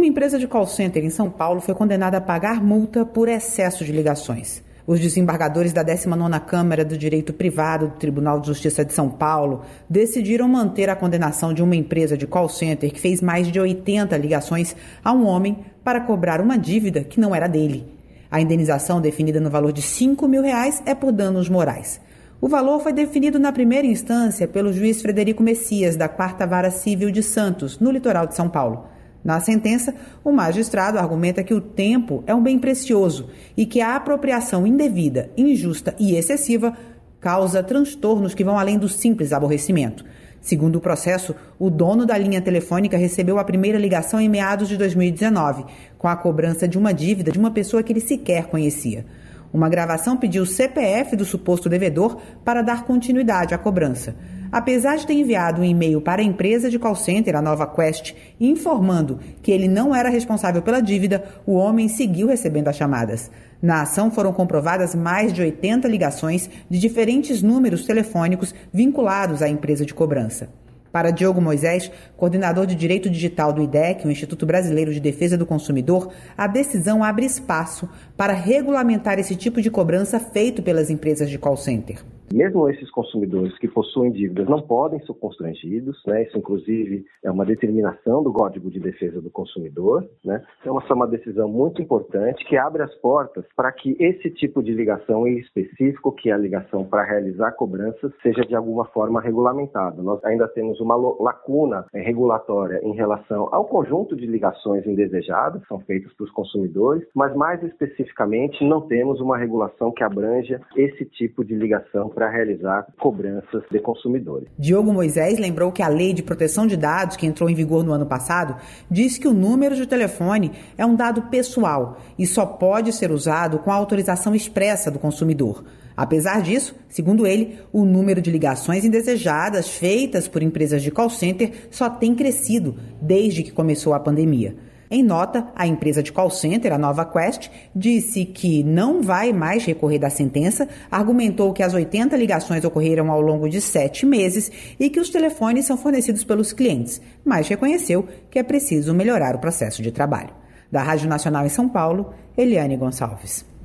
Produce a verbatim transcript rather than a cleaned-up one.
Uma empresa de call center em São Paulo foi condenada a pagar multa por excesso de ligações. Os desembargadores da décima nona Câmara do Direito Privado do Tribunal de Justiça de São Paulo decidiram manter a condenação de uma empresa de call center que fez mais de oitenta ligações a um homem para cobrar uma dívida que não era dele. A indenização, definida no valor de cinco mil reais, é por danos morais. O valor foi definido na primeira instância pelo juiz Frederico Messias, da quarta Vara Civil de Santos, no litoral de São Paulo. Na sentença, o magistrado argumenta que o tempo é um bem precioso e que a apropriação indevida, injusta e excessiva causa transtornos que vão além do simples aborrecimento. Segundo o processo, o dono da linha telefônica recebeu a primeira ligação em meados de dois mil e dezenove, com a cobrança de uma dívida de uma pessoa que ele sequer conhecia. Uma gravação pediu o C P F do suposto devedor para dar continuidade à cobrança. Apesar de ter enviado um e-mail para a empresa de call center, a Nova Quest, informando que ele não era responsável pela dívida, o homem seguiu recebendo as chamadas. Na ação foram comprovadas mais de oitenta ligações de diferentes números telefônicos vinculados à empresa de cobrança. Para Diogo Moisés, coordenador de Direito Digital do I D E C, o Instituto Brasileiro de Defesa do Consumidor, a decisão abre espaço para regulamentar esse tipo de cobrança feito pelas empresas de call center. Mesmo esses consumidores que possuem dívidas não podem ser constrangidos, né? Isso inclusive é uma determinação do Código de Defesa do Consumidor, né? Então essa é uma decisão muito importante que abre as portas para que esse tipo de ligação em específico, que é a ligação para realizar cobranças, seja de alguma forma regulamentado. Nós ainda temos uma lacuna regulatória em relação ao conjunto de ligações indesejadas que são feitas para os consumidores, mas mais especificamente não temos uma regulação que abranja esse tipo de ligação para realizar cobranças de consumidores. Diogo Moisés lembrou que a Lei de Proteção de Dados, que entrou em vigor no ano passado, diz que o número de telefone é um dado pessoal e só pode ser usado com a autorização expressa do consumidor. Apesar disso, segundo ele, o número de ligações indesejadas feitas por empresas de call center só tem crescido desde que começou a pandemia. Em nota, a empresa de call center, a Nova Quest, disse que não vai mais recorrer da sentença, argumentou que as oitenta ligações ocorreram ao longo de sete meses e que os telefones são fornecidos pelos clientes, mas reconheceu que é preciso melhorar o processo de trabalho. Da Rádio Nacional em São Paulo, Eliane Gonçalves.